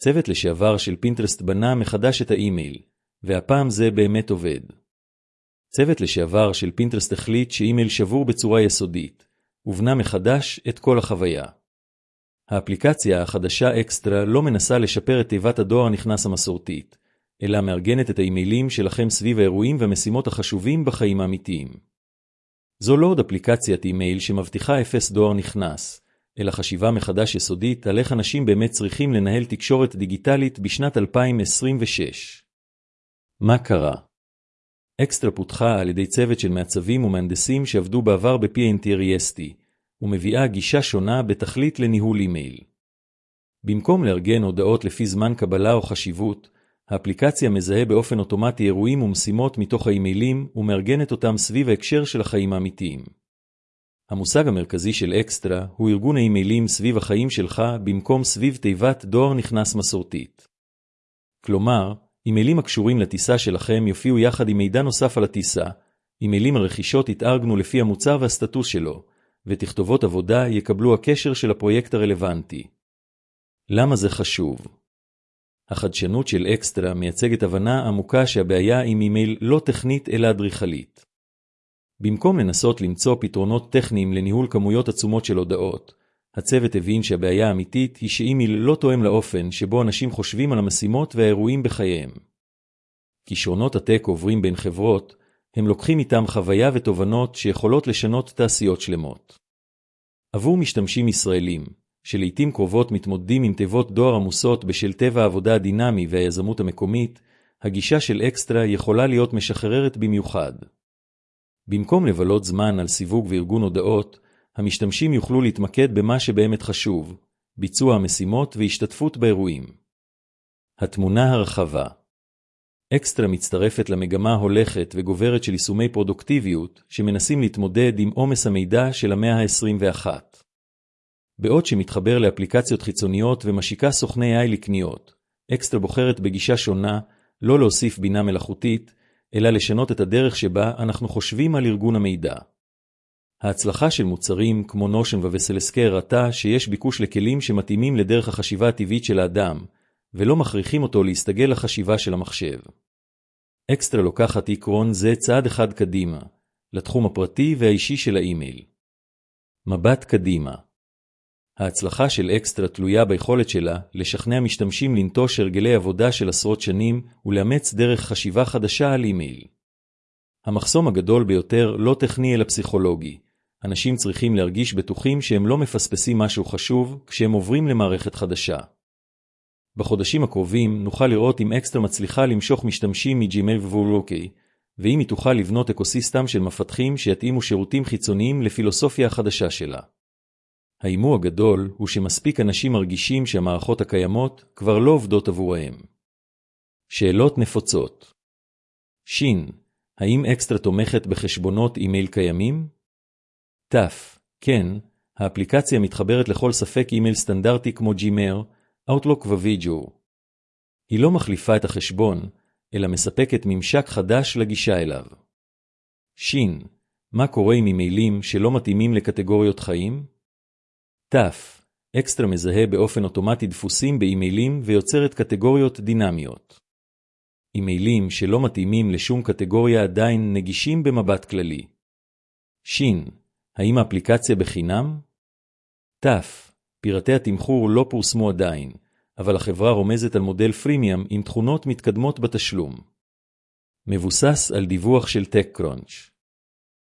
צוות לשעבר של פינטרסט בנה מחדש את האימייל, והפעם זה באמת עובד. צוות לשעבר של פינטרסט החליט שאימייל שבור בצורה יסודית, ובנה מחדש את כל החוויה. האפליקציה החדשה אקסטרה לא מנסה לשפר את תיבת הדואר הנכנס המסורתית, אלא מארגנת את האימיילים שלכם סביב האירועים והמשימות החשובים בחיים האמיתיים. זו לא עוד אפליקציית אימייל שמבטיחה אפס דואר נכנס, אלא חשיבה מחדש יסודית על איך אנשים באמת צריכים לנהל תקשורת דיגיטלית בשנת 2026. מה קרה? אקסטרה פותחה על ידי צוות של מעצבים ומהנדסים שעבדו בעבר ב-Pinterest, ומביאה גישה שונה בתכלית לניהול אימייל. במקום לארגן הודעות לפי זמן קבלה או חשיבות, האפליקציה מזהה באופן אוטומטי אירועים ומשימות מתוך האימיילים ומארגנת אותם סביב ההקשר של החיים האמיתיים. המושג המרכזי של אקסטרה הוא ארגון האימיילים סביב החיים שלך במקום סביב תיבת דואר נכנס מסורתית. כלומר, אימיילים הקשורים לטיסה שלכם יופיעו יחד עם מידע נוסף על הטיסה, אימיילים על רכישות יתארגנו לפי המוצר והסטטוס שלו, ותכתובות עבודה יקבלו הקשר של הפרויקט הרלוונטי. למה זה חשוב? החדשנות של אקסטרה מייצגת הבנה עמוקה שהבעיה עם אימייל לא טכנית אלא אדריכלית. במקום לנסות למצוא פתרונות טכניים לניהול כמויות עצומות של הודעות, הצוות הבין שהבעיה האמיתית היא שאימייל לא תואם לאופן שבו אנשים חושבים על המשימות והאירועים בחייהם. כישרונות הטק עוברים בין חברות, הם לוקחים איתם חוויה ותובנות שיכולות לשנות תעשיות שלמות. עבור משתמשים ישראלים, שלעיתים קרובות מתמודדים עם תיבות דואר עמוסות בשל טבע העבודה הדינמי והיזמות המקומית, הגישה של אקסטרה יכולה להיות משחררת במיוחד. במקום לבלות זמן על סיווג וארגון הודעות, המשתמשים יוכלו להתמקד במה שבאמת חשוב, ביצוע המשימות והשתתפות באירועים. התמונה הרחבה. אקסטרה מצטרפת למגמה הולכת וגוברת של יישומי פרודוקטיביות שמנסים להתמודד עם עומס המידע של המאה ה-21. בעוד שמתחבר לאפליקציות חיצוניות ומשיקה סוכני AI לקניות, אקסטרה בוחרת בגישה שונה, לא להוסיף בינה מלאכותית, אלא לשנות את הדרך שבה אנחנו חושבים על ארגון המידע. ההצלחה של מוצרים כמו נושן וווסלסקי הראתה שיש ביקוש לכלים שמתאימים לדרך החשיבה הטבעית של האדם, ולא מכריחים אותו להסתגל לחשיבה של המחשב. אקסטרה לוקחת עקרון זה צעד אחד קדימה, לתחום הפרטי והאישי של האימייל. מבט קדימה. ההצלחה של אקסטרה תלויה ביכולת שלה לשכנע משתמשים לנטוש הרגלי עבודה של עשרות שנים ולאמץ דרך חשיבה חדשה על אימייל. המחסום הגדול ביותר לא טכני אלא פסיכולוגי. אנשים צריכים להרגיש בטוחים שהם לא מפספסים משהו חשוב כשהם עוברים למערכת חדשה. בחודשים הקרובים נוכל לראות אם אקסטרה מצליחה למשוך משתמשים מג'ימייל ווורלוקי, ואם היא תוכל לבנות אקוסיסטם של מפתחים שיתאימו שירותים חיצוניים לפילוסופיה החדשה שלה. האימור הגדול הוא שמספיק אנשים מרגישים שהמערכות הקיימות כבר לא עובדות עבורהם. שאלות נפוצות. שין, האם אקסטרה תומכת בחשבונות אימייל קיימים? תף, כן, האפליקציה מתחברת לכל ספק אימייל סטנדרטי כמו ג'ימייל, אאוטלוק ווידג'ו. היא לא מחליפה את החשבון, אלא מספקת ממשק חדש לגישה אליו. שין, מה קורה עם אימיילים שלא מתאימים לקטגוריות חיים? תף, אקסטרה מזהה באופן אוטומטי דפוסים באימיילים ויוצרת קטגוריות דינמיות. אימיילים שלא מתאימים לשום קטגוריה עדיין נגישים במבט כללי. שין, האם האפליקציה בחינם? תף, פרטי התמחור לא פורסמו עדיין, אבל החברה רומזת על מודל פרימיום עם תכונות מתקדמות בתשלום. מבוסס על דיווח של TechCrunch.